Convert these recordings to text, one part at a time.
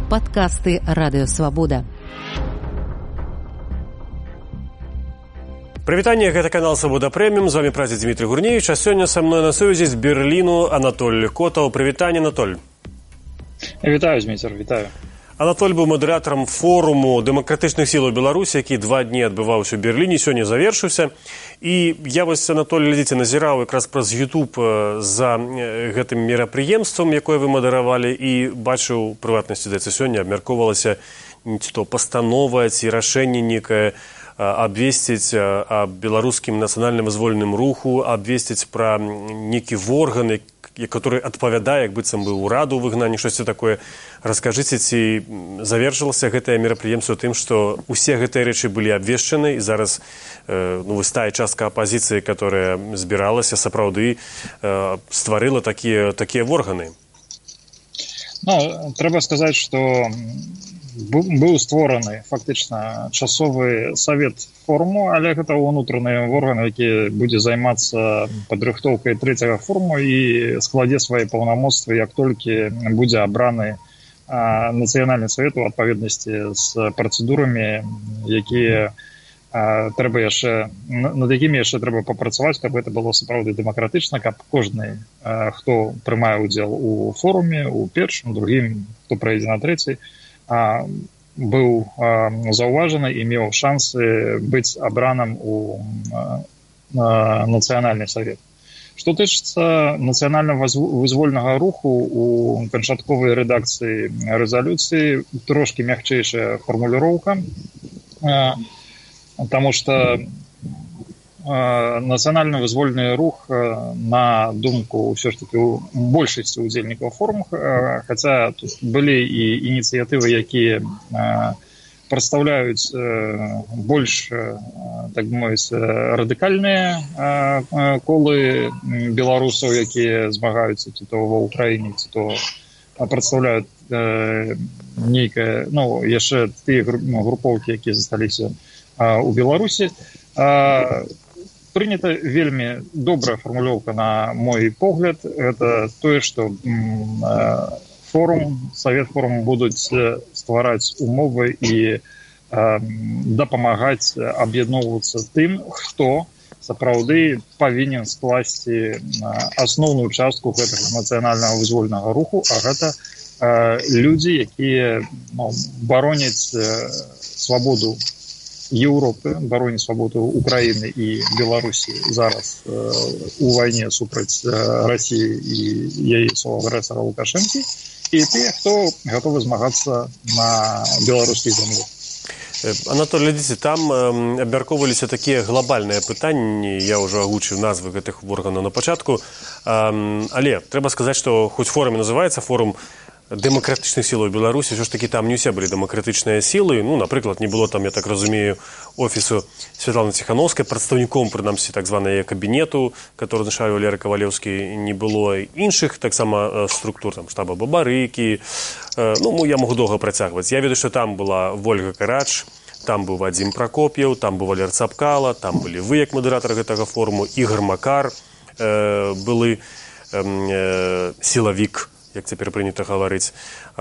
Падкасты Радыёвабода. Прывітанне, гэта канал Свабода Прэміум. З вами працы Дмітрий Гурневич, а сёння са мной на сувязі з Берліну Анатоль Котаў. Прывітанне, Анатоль. Вітаю, Дмітрий, вітаю. Анатоль быў мадэратарам форуму дэмакратычных сілаў Беларусі, які 2 дні адбываўся ў Берліне, сёння завершыўся. І я вось, Анатоль, глядзіце, назіраў якраз праз YouTube за гэтым мерапрыемствам, якое вы мадэравалі, і бачыў, прыватнасці, здаецца, сёння абмяркоўвалася ці то пастанова, ці рашэнне некае абвесціць аб беларускім нацыянальна-вызвольным руху, абвесціць пра некі орган, который адпавядае, як быццам бы ўраду выгнанні, штосьці такое. Раскажыце, ці завершылася гэтае мерапрыемства тым, што ўсе гэтыя рэчы былі абвешчаны, і зараз вось тая частка апазіцыі, которая збіралася, сапраўды стварыла такія органы? Трэба сказаць, што быў створаны фактычна часовы савет форуму, але гэта ўнутраны орган, які будзе займацца падрыхтоўкай 3-го форуму і складзе свае паўнамоцтвы, як толькі будзе абраны нацыянальны савет у адпаведнасці з працэдурамі, якія трэба яшчэ, над якімі яшчэ трэба папрацаваць, каб гэта было сапраўды дэмакратычна, каб кожны, хто прымае ўдзел у форуме, у першым, другім, хто прыйдзе на трэці, быў заўважаны і меў шансы быць абраным у нацыянальны савет. Што тычыцца нацыянальна-вызвольнага руху, у канчатковай рэдакцыі рэзалюцыі трошкі мякчэйшая фармуліроўка, таму што нацыянальна-вызвольны рух, на думку ўсё ж таки большасці удзельнікаў форуму, хаця тут былі і ініцыятывы, якія прадстаўляюць больш, так бы мовіць, радыкальныя колы беларусаў, якія змагаюцца ці то ва ўкраіне, ці то прадстаўляюць нейкае, яшчэ тыя групоўкі, якія засталіся у Беларусі. Прынята вельмі добрая фармулёўка, на мой погляд, гэта тое, што савет форум будуць ствараць умовы і дапамагаць аб'ядноўвацца тым, хто сапраўды павінен скласці асноўную частку гэтага нацыянальнага вызвольнага руху, а гэта людзі, якія бароняць свабоду Еўропы, бароняць свабоду Украіны і Беларусі зараз у вайне супраць Расіі і яе агрэсара Лукашэнкі, і тыя, хто гатовы змагацца на беларускай зямлі. Анатолий, глядзіце, там абмяркоўваліся такія глобальныя пытанні, я ўжо агучыў назвы гэтых органаў на пачатку, але трэба сказаць, што хоць форум называецца форум дэмакратычных сілаў Беларусі, ўсё ж такі там не ўсе былі дэмакратычныя сілы. Напрыклад, не было там, я так разумею, офісу Святланы Ціхановскай, прадстаўніком, прынамсі, так званага кабінету, который назначаў Валерый Кавалеўскі, не было іншых таксама структур, там штаба Бабарыкі. Я могу доўга працягваць. Я ведаю, што там была Вольга Карач, там быў Вадзім Пракоп'еў, там быў Валер Цапкала, там былі вы, як мадэратар гэтага форуму, Ігор Макар, былы сілавік, як цяпер прынята гаварыць.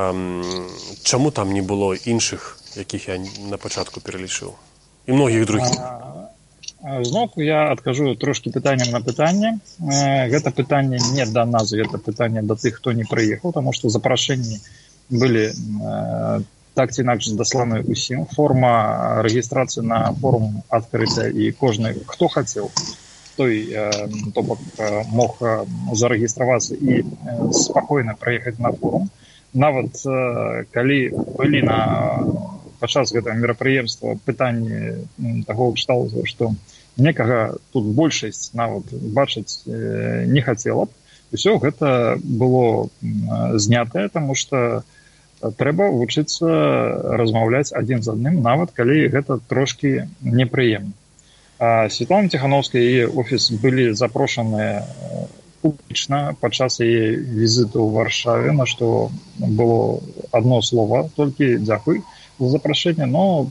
Чаму там не было іншых, якіх я на пачатку пералічыў? І многіх другіх. Зноўку я адкажу трошкі пытаннем на пытанне. Гэта пытанне не да нас, гэта пытанне да тых, хто не прыехаў, таму што запрашэнні былі так ці інакш дасланы ўсім. Форма рэгістрацыі на форум адкрытая, і кожны, хто хацеў, той, то бок, мог зарэгістравацца і спакойна праехаць на форум. Нават калі былі падчас гэтага мерапрыемства пытанні таго кшталту, што некага тут большасць нават бачыць не хацела б, усё гэта было знятае, таму што трэба вучыцца размаўляць адзін з адным, нават калі гэта трошкі непрыемна. Святлана Ціхановская і яе офіс былі запрошаныя публічна падчас яе візіту ў Варшаве, на што было адно слова, толькі дзякуй за запрашэнне, но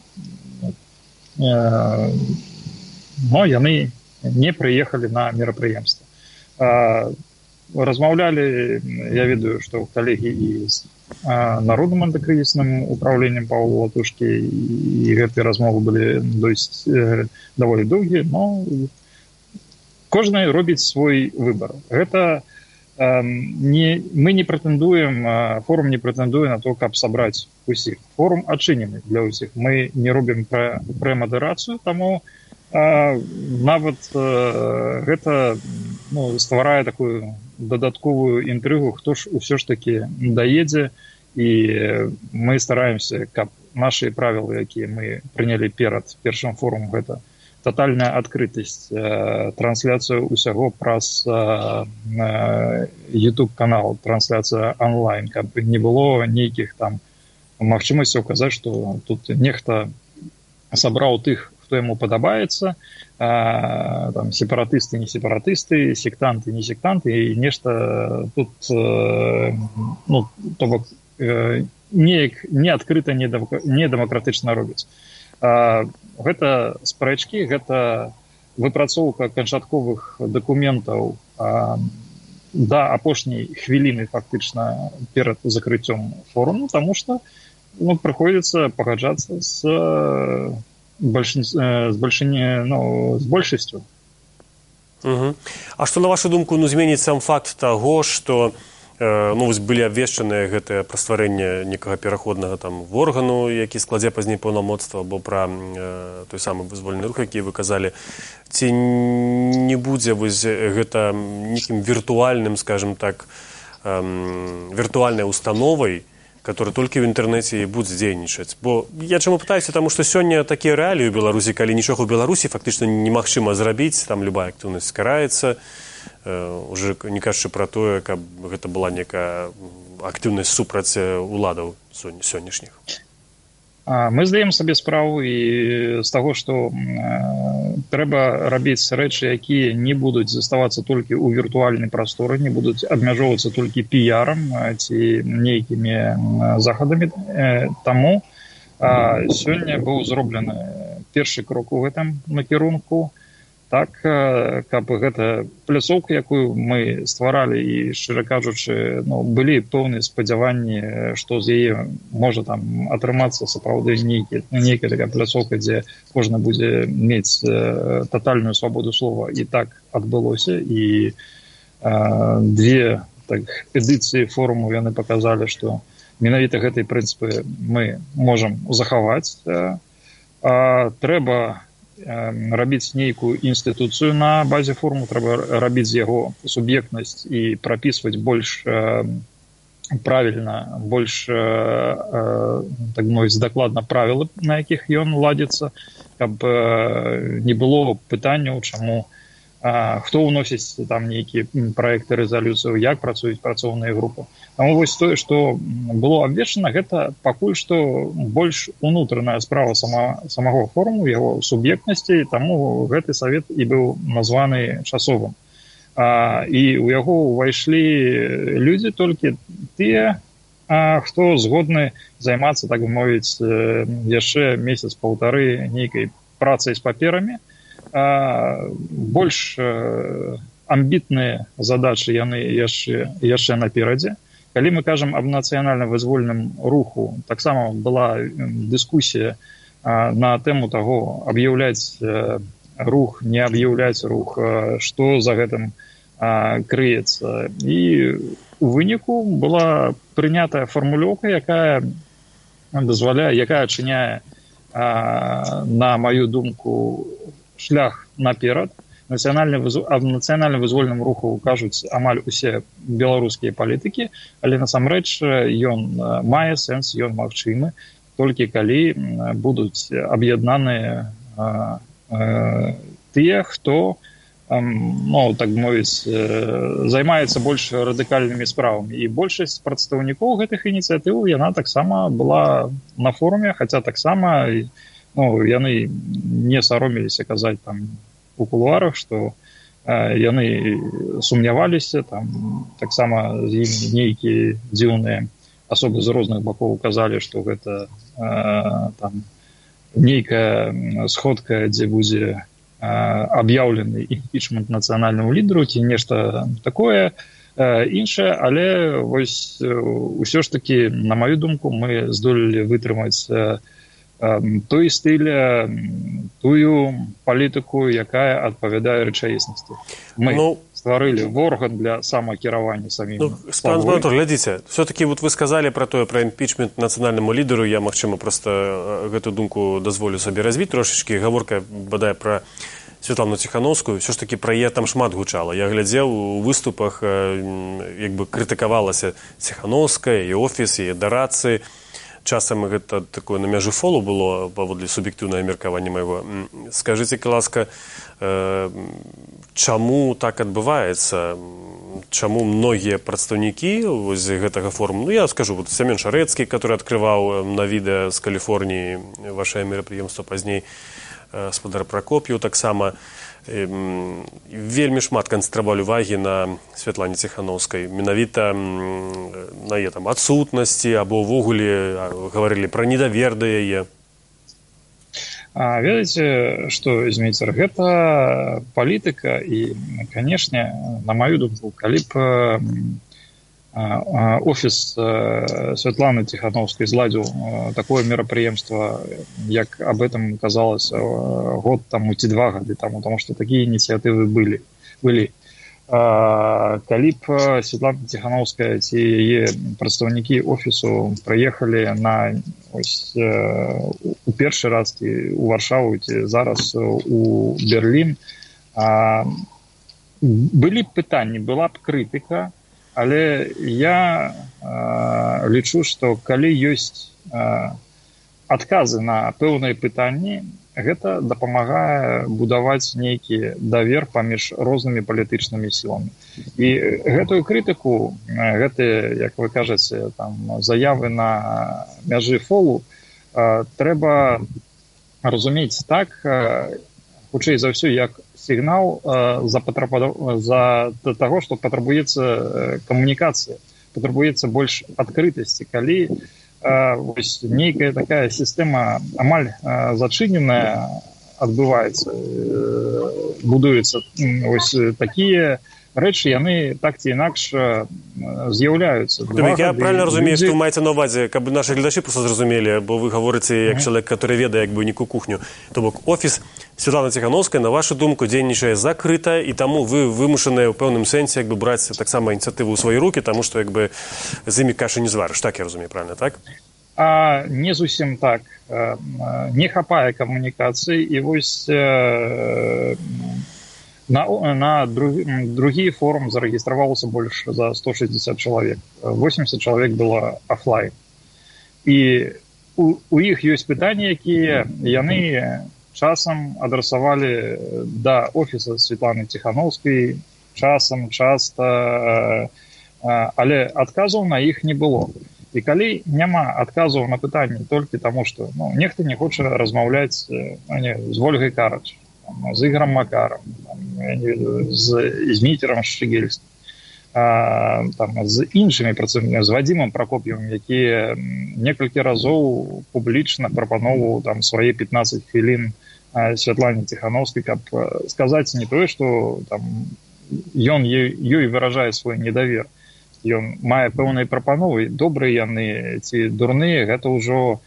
яны не прыехалі на мерапрыемства. размаўлялі, я ведаю, што калегі і з Народным антыкрызісным управленнем Павла Латушкі, і гэтыя размовы былі даволі доўгія, но кожны робіць свой выбар. Гэта мы не прэтэндуем, форум не прэтэндуе на то, каб сабраць усіх. Форум адчынены для ўсіх. Мы не робім прэмадэрацыю, таму нават гэта стварае такую дадатковую інтрыгу, хто ж усё ж такі даедзе, і мы стараемся, каб нашы правілы, якія мы прынялі перад першым форумам, гэта тотальная адкрытасць, трансляцыя ўсяго праз YouTube-канал, трансляцыя онлайн, каб не было нейкіх там магчымасцяў казаць, што тут нехта сабраў тых, хто яму падабаецца, там сепаратысты, не сепаратысты, сектанты, не сектанты, і нешта тут, то бок, неяк неадкрыта, недэмакратычна робіць. Гэта спрэчкі, гэта выпрацоўка канчатковых дакументаў да апошняй хвіліны фактычна перад закрыццём форуму, таму што прыходзіцца пагаджацца з большасцю. А што, на вашу думку, зменіць сам факт таго, што былі абвешчаныя гэтае пра стварэнне некага пераходнага там органу, які складзе пазней паўнамоцтва, або пра той самы вызвольны рух, які вы казалі, ці не будзе гэта нейкім віртуальным, скажем так, віртуальнай установай, который толькі в інтэрнэце і будзе дзейнічаць. Бо я чаму пытаюся, таму што сёння такія рэаліі ў Беларусі, калі нічога ў Беларусі фактычна немагчыма зрабіць, там любая актыўнасць скараецца, уже не кажучы пра тое, каб гэта была некая актыўнасць супраць уладаў сённяшніх. Мы здаем сабе справу і з таго, што трэба рабіць рэчы, якія не будуць заставацца толькі ў віртуальнай прасторы, не будуць абмяжоўвацца толькі піярам ці нейкімі захадамі. Таму сёння быў зроблены першы крок у гэтым накірунку, так, каб гэта пляцоўка, якую мы стваралі, і, шчыра кажучы, былі пэўныя спадзяванні, што з яе можа там атрымацца сапраўды нейкая такая пляцоўка, дзе кожны будзе мець татальную свабоду слова, і так адбылося, і две эдыцыі форуму яны паказалі, што менавіта гэтыя прынцыпы мы можам захаваць. Трэба рабіць нейкую інстытуцыю на базе форуму, трэба рабіць з яго суб'ектнасць і прапісваць больш правільна, больш, так мовіць, дакладна правілы, на якіх ён ладзіцца, каб не было пытанняў, чаму, хто ўносіць там нейкія праекты рэзалюцыяў, як працуюць працоўныя групы. Таму вось тое, што было абвешчана, гэта пакуль што больш унутраная справа самого форуму, яго суб'ектнасці, таму гэты савет і быў названы часовым. І ў яго ўвайшлі людзі толькі тыя, хто згодны займацца, так мовіць, яшчэ месяц-паўтары нейкай працай з паперамі. Больш амбітныя задачы яны яшчэ наперадзе. Калі мы кажам аб нацыянальна-вызвольным руху, таксама была дыскусія на тэму таго, аб'яўляць рух, не аб'яўляць рух, што за гэтым крыецца. І у выніку была прынятая фармулёўка, якая адчыняе, на маю думку, шлях наперад. Аб нацыянальна-вызвольным руху кажуць амаль усе беларускія палітыкі, але насамрэч ён мае сэнс, ён магчымы, толькі калі будуць аб'яднаныя тыя, хто, так мовіць, займаецца больш радыкальнымі справамі. І большасць прадстаўнікоў гэтых ініцыятыў, яна таксама была на форуме, хаця таксама яны не саромеліся казаць там у кулуарах, што яны сумняваліся, там таксама з імі нейкія дзіўныя асобы з розных бакоў казалі, што гэта там нейкая сходка, дзе будзе аб'яўлены імпічмент нацыянальнаму лідару ці нешта такое. іншае, але вось усё ж такі, на маю думку, мы здолелі вытрымаць той стыль, тую палітыку, якая адпавядае рэчаіснасці. Мы стварылі орган для самакіравання самім сабой. Глядзіце, все-таки вот вы сказали про імпічмент нацыянальнаму лідару, я, магчыма, просто гэту думку дазволю сабе развіць трошечки. Гаворка, бадай, про Святлану Ціхановскую, все ж таки про яе там шмат гучала. Я глядзеў у выступах, як бы крытыкавалася Ціхановская, і офіс, і дарацы. Часам гэта такое на мяжы фолу было, паводле суб'ектыўнага меркавання майго. Скажыце, ласка, чаму так адбываецца? Чаму многія прадстаўнікі гэтага форуму, я скажу, вот Семен Шарэцкі, который открываў на відэа з Каліфорніі ваше мерапрыемства пазней, спадар Пракоп'еў таксама, вельмі шмат канцэнтравалі увагі на Святлане Ціхановскай, менавіта на яе там адсутнасці або ўвогуле гаварылі пра недавер да яе. Ведаеце, што, змейцер, гэта палітыка і, канешне, на маю думку, калі б офіс Святланы Ціхановскай зладзіў такое мерапрыемства, як аб этом казалася год таму ці 2 гады таму, потому што такія ініцыятывы былі. Калі б Святлана Ціхановская ці яе прадстаўнікі офісу прыехалі у першы раз у Варшаву ці зараз у Берлін, былі б пытанні, была б крытыка, але я лічу, што калі ёсць адказы на пэўныя пытанні, гэта дапамагае будаваць нейкі давер паміж рознымі палітычнымі сіламі. І гэтую крытыку, гэтыя, як вы кажаце, там, заявы на мяжы фолу, трэба разумець так, хутчэй за ўсё, як сігнал за таго, што патрабуецца камунікацыя, патрабуецца больш адкрытасці. Калі вось нейкая такая сістэма амаль зачыненая адбываецца, будуецца, вось такія рэчы, яны так ці інакш з'яўляюцца. Я правильно разумею, што вы маеце на ўвазе, каб нашы гледачы просто зразумелі, бо вы гаворыце як чалавек, который ведае як бы нейкую кухню. То бок офіс Святланы Ціхановскай, на вашу думку, дзейнічае закрыта, і таму вы вымушаныя ў пэўным сэнсе як бы браць таксама ініцыятыву ў свае рукі, таму што як бы з імі кашы не зварыш. Так я разумею, правильно, так? Не зусім так. Не хапае камунікацыі, і вось на другі форум зарэгістравалася больш за 160 чалавек. 80 чалавек было офлайн. І у іх ёсць пытанні, якія яны часам адрасавалі да офіса Святланы Ціхановскай, часам, часта, але адказаў на іх не было. І калі няма адказаў на пытанні толькі таму, што нехта не хоча размаўляць з Вольгай Карач, з Ігорам Макарам, з Зміцерам Шчыгельскім, з іншымі працаўнікамі, з Вадзімам Пракоп'евым, які некалькі разоў публічна прапаноўваў свае 15 хвілін Святлане Ціхановскай, каб сказаць не тое, што ён ёй выражае свой недавер. Ён мае пэўныя прапановы, добрыя яны ці дурныя, гэта ўжо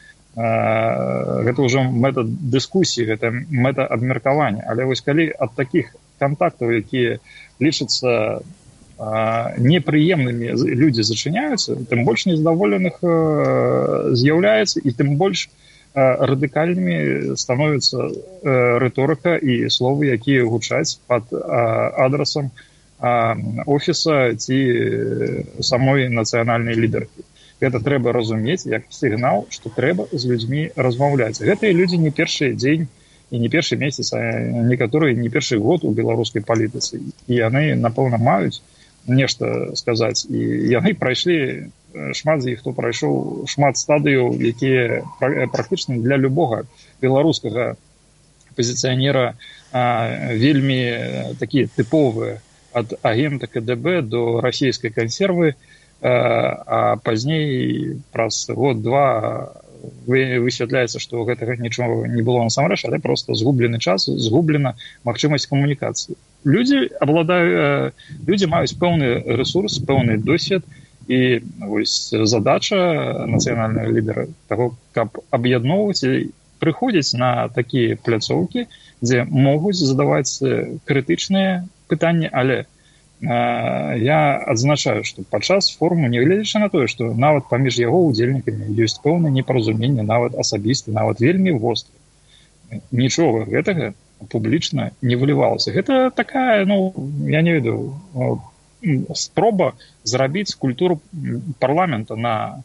мэта дыскусіі, гэта мэта абмеркавання. Але вось калі ад такіх кантактаў, якія лічацца непрыемнымі, людзі зачыняюцца, тым больш нездаволеных з'яўляецца, і тым больш радыкальнымі становіцца рыторыка і словы, якія гучаць пад адрасам офіса ці самой нацыянальнай лідаркі. Гэта трэба разумець як сігнал, што трэба з людзьмі размаўляць. Гэтыя людзі не першы дзень і не першы месяц, а некаторыя не першы год у беларускай палітыцы. І яны, напэўна, маюць нешта сказаць. І яны прайшлі, шмат з іх, хто прайшоў шмат стадыяў, якія практычна для любога беларускага пазіцыянера вельмі такія тыповыя, ад агента КДБ до расійскай кансервы, а пазней праз год-два высвятляецца, што гэтага нічога не было насамрэч, але проста згублены час, згублена магчымасць камунікацыі. люди маюць пэўны рэсурс, пэўны досвед, і вось задача нацыянальнага лідара таго, каб аб'ядноўваць і прыходзіць на такія пляцоўкі, дзе могуць задаваць крытычныя пытанні, але я адзначаю, што падчас форуму, нягледзячы на тое, што нават паміж яго удзельнікамі ёсць пэўнае непаразуменне, нават асабіста, нават вельмі востры. Нічога гэтага публічна не вылівалася. Гэта такая, я не ведаю, спроба зрабіць культуру парламента на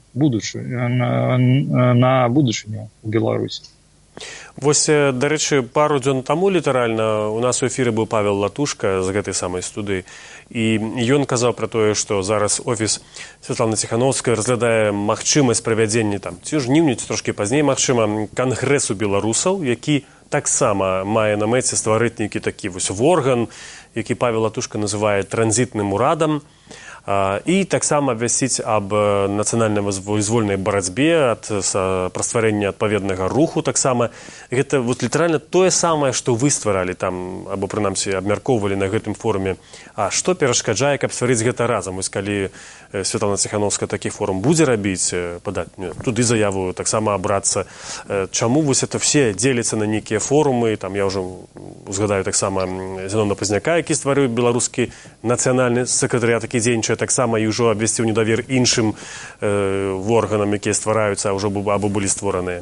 будучыню ў Беларусі. Вось, дарэчы, пару дзён таму літаральна у нас у эфіры быў Павел Латушка з гэтай самай студыі, і ён казаў пра тое, што зараз офіс Святланы Ціханаўскай разглядае магчымасць правядзення ці жніўня, ці трошкі пазней, магчыма, кангрэсу беларусаў, які таксама мае на мэце стварыць нейкі такі вось орган, які Павел Латушка называе транзітным урадам, і таксама абвясціць аб нацыянальна-вызвольнай барацьбе, пра стварэнне адпаведнага руху таксама. Гэта вот літаральна тое самае, што вы стваралі там, або прынамсі абмяркоўвалі на гэтым форуме. А што перашкаджае, каб стварыць гэта разам? Вось калі Святлана Ціханаўская такі форум будзе рабіць, падаць туды заяву, таксама абрацца. Чаму вось это все дзеляцца на нейкія форумы? Там я ўжо узгадаю таксама Зенона Пазняка, які стварыў беларускі нацыянальны сакратарыят, які дзейнічае таксама і ўжо абвясціў недавер іншым органам, якія ствараюцца, а ўжо або былі створаныя.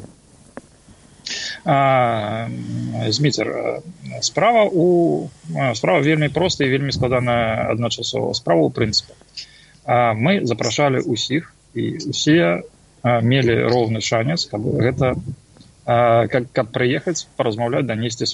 Зміцер, справа вельмі простая і вельмі складаная адначасова. Справа ў прынцыпе. Мы запрашалі ўсіх, і ўсе мелі роўны шанец, каб прыехаць, паразмаўляць, данесці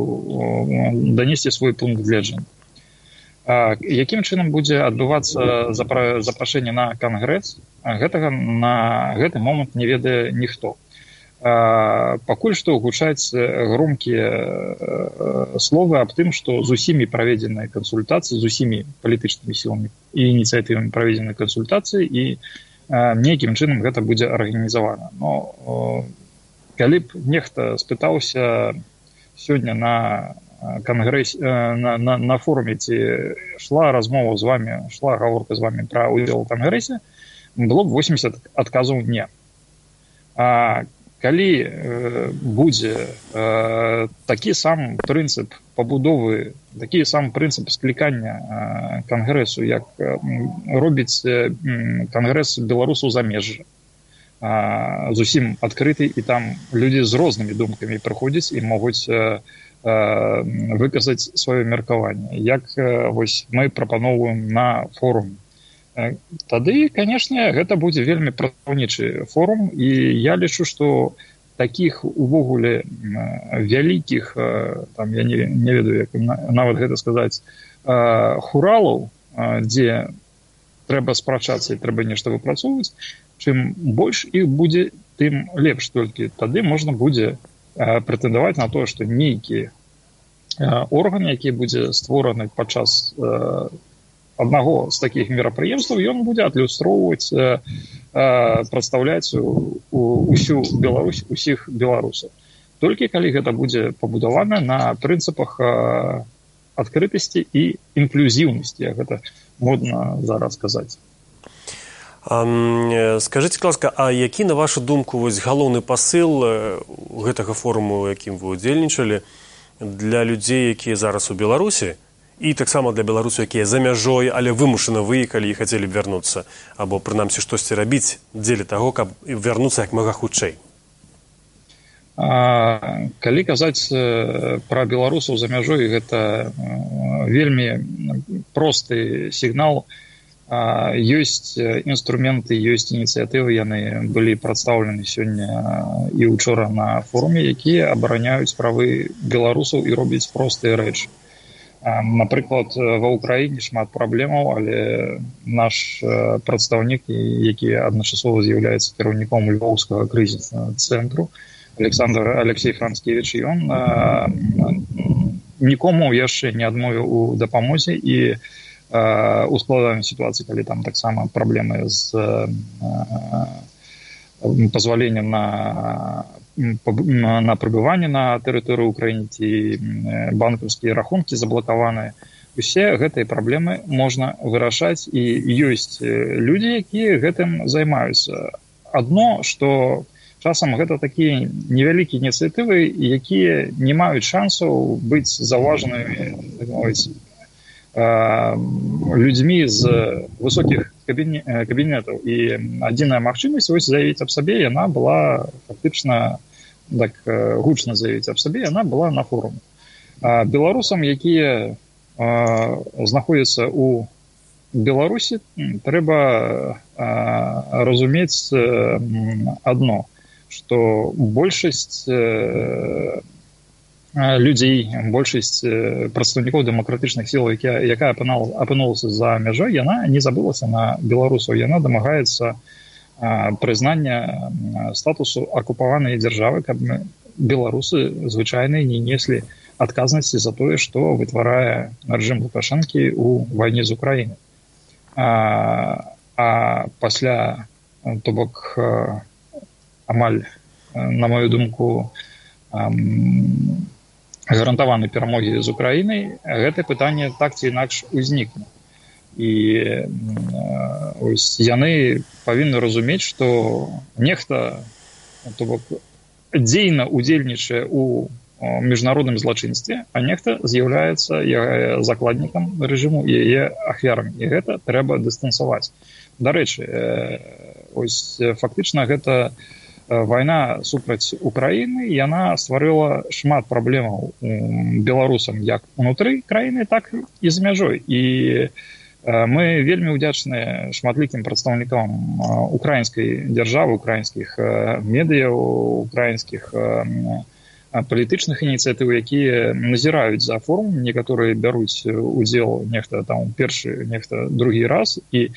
свой пункт гледжання. Якім чынам будзе адбывацца запрашэнне на кангрэс, гэтага на гэты момант не ведае ніхто. Пакуль што гучаць громкія словы аб тым, што з усімі праведзеныя кансультацыі, з усімі палітычнымі сіламі і ініцыятывамі праведзеныя кансультацыі, і нейкім чынам гэта будзе арганізавана. Но калі б нехта спытаўся сёння на кангрэсе, на форуме, ці шла размова з вами, шла гаворка з вами пра ўдзел у кангрэсе, было б 80 адказаў не. Калі будзе такі сам прынцып пабудовы, такі сам прынцып склікання кангрэсу, як робіць кангрэс беларусаў замежжа, зусім адкрыты, і там людзі з рознымі думкамі прыходзяць і могуць выказаць сваё меркаванне, як вось мы прапаноўваем на форуме. Тады, канешне, гэта будзе вельмі прадстаўнічы форум, і я лічу, што такіх увогуле вялікіх, там я не ведаю, як нават гэта сказаць, хуралаў, дзе трэба спрачацца і трэба нешта выпрацоўваць, чым больш іх будзе, тым лепш. Толькі тады можна будзе прэтэндаваць на тое, што нейкі орган, які будзе створаны падчас аднаго з такіх мерапрыемстваў, ён будзе адлюстроўваць, прадстаўляць усю Беларусь, усіх беларусаў. Толькі калі гэта будзе пабудавана на прынцыпах адкрытасці і інклюзіўнасці, як гэта модна зараз казаць. Скажыце, ласка, а які, на вашу думку, вось галоўны пасыл гэтага форуму, у якім вы удзельнічалі, для людзей, якія зараз у Беларусі, і таксама для беларусаў, якія за мяжой, але вымушана выехалі і хацелі б вярнуцца, або прынамсі штосьці рабіць дзеля таго, каб вярнуцца як мага хутчэй? Калі казаць пра беларусаў за мяжой, гэта вельмі просты сігнал. Ёсць інструменты, ёсць ініцыятывы, яны былі прадстаўлены сёння і учора на форуме, якія абараняюць правы беларусаў і робяць простыя рэчы. Напрыклад, ва ўкраіне шмат праблемаў, але наш прадстаўнік, які адначасова з'яўляецца кіраўніком львоўскага крызіснага цэнтру, Александр Алексей Францкевіч, ён нікому яшчэ не адмовіў у дапамозе, і у складанай сітуацыі, калі там таксама праблемы з пазваленнем на прыбыванне на тэрыторыі Украіны, ці банкаўскія рахункі заблакаваныя, усе гэтыя праблемы можна вырашаць, і ёсць людзі, якія гэтым займаюцца. Адно, што часам гэта такія невялікія ініцыятывы, якія не маюць шансаў быць заўважанымі людзьмі з высокіх кабінетаў. І адзіная магчымасць заявіць аб сабе, яна была фактычна, так гучна заявіць аб сабе, яна была на форуме. Беларусам, якія знаходзяцца ў Беларусі, трэба разумець адно, што большасць людзей, большасць прадстаўнікоў дэмакратычных сілаў, якая апынулася за мяжой, яна не забылася на беларусаў, яна дамагаецца прызнання статусу акупаванай дзяржавы, каб беларусы звычайныя не неслі адказнасці за тое, што вытварае рэжым Лукашэнкі ў вайне з Украінай. А пасля, то бок, амаль, на мою думку, гарантаванай перамогі з Украінай, гэтае пытанне так ці інакш узнікне. І яны павінны разумець, што нехта, то бок, дзейна удзельнічае ў міжнародным злачынстве, а нехта з'яўляецца закладнікам рэжыму і яе ахвярамі. І гэта трэба дыстанцаваць. Дарэчы, фактычна гэта вайна супраць Украіны, яна стварыла шмат праблемаў беларусам як унутры краіны, так і за мяжой. І мы вельмі ўдзячныя шматлікім прадстаўнікам украінскай дзяржавы, украінскіх медыяў, украінскіх палітычных ініцыятыў, якія назіраюць за форум, некаторыя бяруць удзел нехта там першы, нехта другі раз, і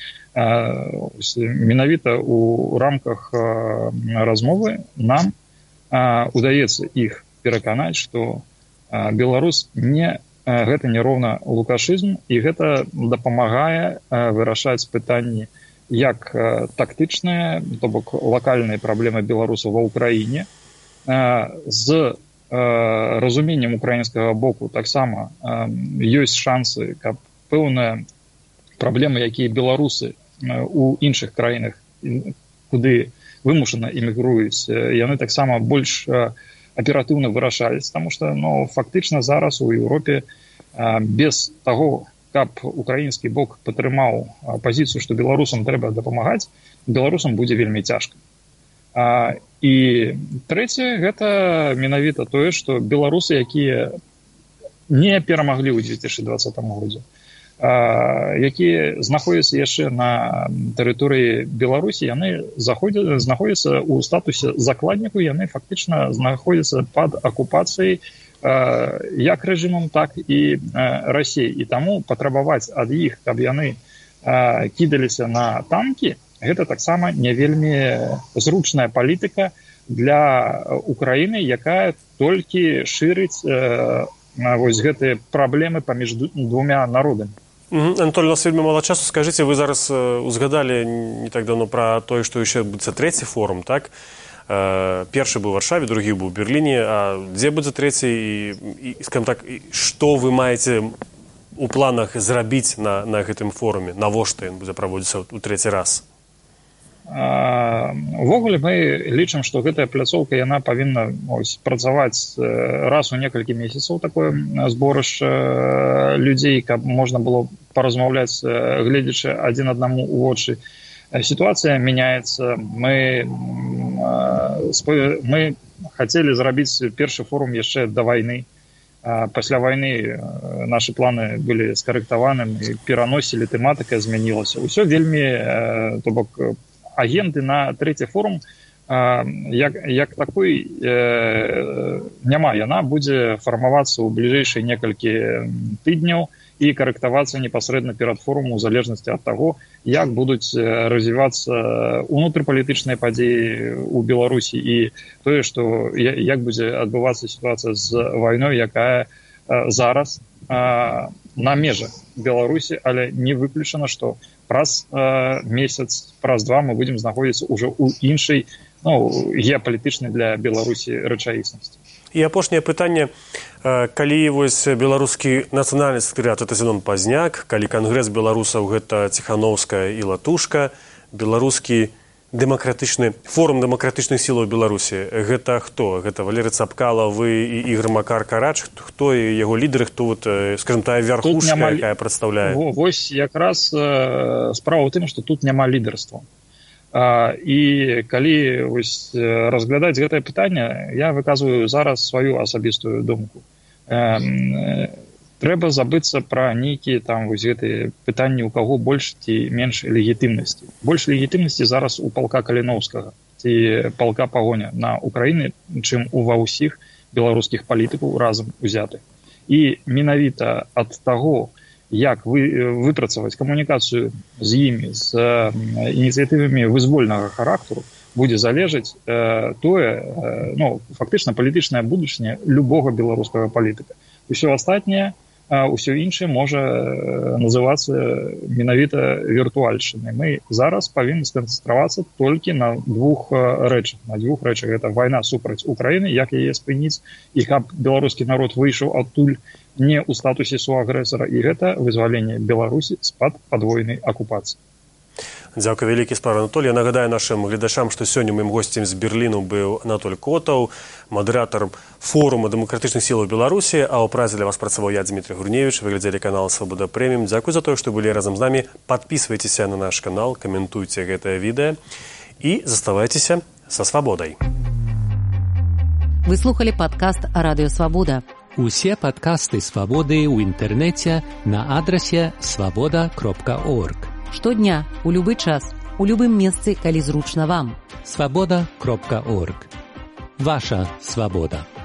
менавіта ў рамках размовы нам удаецца іх пераканаць, што Беларусь гэта не роўна лукашызм, і гэта дапамагае вырашаць пытанні як тактычныя, то бок лакальныя праблемы беларусаў ва ўкраіне, з разуменнем украінскага боку таксама ёсць шансы, каб пэўныя праблемы, якія беларусы у іншых краінах, куды вымушана эмігруюць, яны таксама больш аператыўна вырашались, таму што фактычна зараз у Еўропе без таго, каб украінскі бок падтрымаў пазіцыю, што беларусам трэба дапамагаць, беларусам будзе вельмі цяжка. І трэцяе, гэта менавіта тое, што беларусы, якія не перамаглі ў 2020 годзе, якія знаходзяцца яшчэ на тэрыторыі Беларусі, яны знаходзяцца ў статусе закладніку, яны фактычна знаходзяцца пад акупацыяй як рэжымам, так і Расіі. І таму патрабаваць ад іх, каб яны кідаліся на танкі, гэта таксама не вельмі зручная палітыка для Украіны, якая толькі шырыць гэтыя праблемы паміж двумя народамі. Анатолий, у нас вельмі мало часу. Скажите, вы зараз узгадали не так давно про тое, што яшчэ будзе трэці форум, так? Першы быў у Варшаве, другі быў у Берліне. А дзе будзе трэці і скажем так, што вы маеце у планах зрабіць на гэтым форуме? Навошта ён будзе праводзіцца ў трэці раз? Увогуле мы лічым, што гэтая пляцоўка яна павінна працаваць раз у некалькі месяцаў, такое зборышча людзей, каб можна было паразмаўляць, гледзячы адзін аднаму ў вочы. Сітуацыя мяняецца. Мы хацелі зрабіць першы форум яшчэ да вайны. Пасля вайны нашы планы былі скарэктаванымі, пераносілі, тэматыка змянілася. Усё вельмі, то бок, агенды на трэці форум як такой няма. Яна будзе фармавацца ў бліжэйшыя некалькі тыдняў і карэктавацца непасрэдна перад форумам у залежнасці ад таго, як будуць развівацца унутрыпалітычныя падзеі ў Беларусі і тое, што як будзе адбывацца сітуацыя з вайной, якая зараз на межах Беларусі, але не выключана, што праз месяц, праз два мы будзем знаходзіцца ўжо ў іншай геапалітычнай для Беларусі рэчаіснасці. І апошняе пытанне. Калі вось беларускі нацыянальны сакратарыят это Зенон Пазняк, калі кангрэс беларусаў гэта Ціханаўская і Латушка, беларускі форум дэмакратычных сілаў Беларусі, гэта хто? Гэта Валерый Цапкала, вы і Ігор Макар-Карач, хто яго лідары, хто, скажем, тая вярхушка, якая прадстаўляе? Вось якраз справа ў тым, што тут няма лідарства. І калі разглядаць гэтае пытанне, я выказваю зараз сваю асабістую думку. Трэба забыцца пра нейкія там гэтыя пытанні, у каго больш ці менш легітымнасці. Больш легітымнасці зараз у палка Каліноўскага ці палка Пагоня на Украіны, чым ва ўсіх беларускіх палітыкаў разам узятых. І менавіта ад таго, як выпрацаваць камунікацыю з імі, з ініцыятывамі вызвольнага характару, будзе залежаць тое, фактычна палітычная будучыня любога беларускага палітыка. Усё астатняе, усё іншае можа называцца менавіта віртуальшчынай. Мы зараз павінны сканцэнтравацца толькі на двух рэчах. Гэта вайна супраць Украіны, як яе спыніць, і каб беларускі народ выйшаў адтуль не ў статусе суагрэсара, і гэта вызваленне Беларусі з-пад падвойнай акупацыі. Дзякуй вялікі, справа Анатолій. Я нагадаю нашым гледачам, што сёння маім госцем з Берліну быў Анатоль Котаў, мадэратар форума дэмакратычных сілаў Беларусі, а ў празе для вас працаваў я, Дмітрий Гурневіч. Вы глядзелі канал Свабода Прэміум. Дзякуй за тое, што былі разам з намі. Падпісвайцеся на наш канал, каментуйце гэтае відэа і заставайцеся са свабодай. Вы слухали падкаст Радыё Свабода. Усе падкасты Свабоды ў інтэрнэце на адрасе swaboda.org. Штодня, у любы час, у любым месцы, калі зручна вам. swaboda.org. Ваша свабода.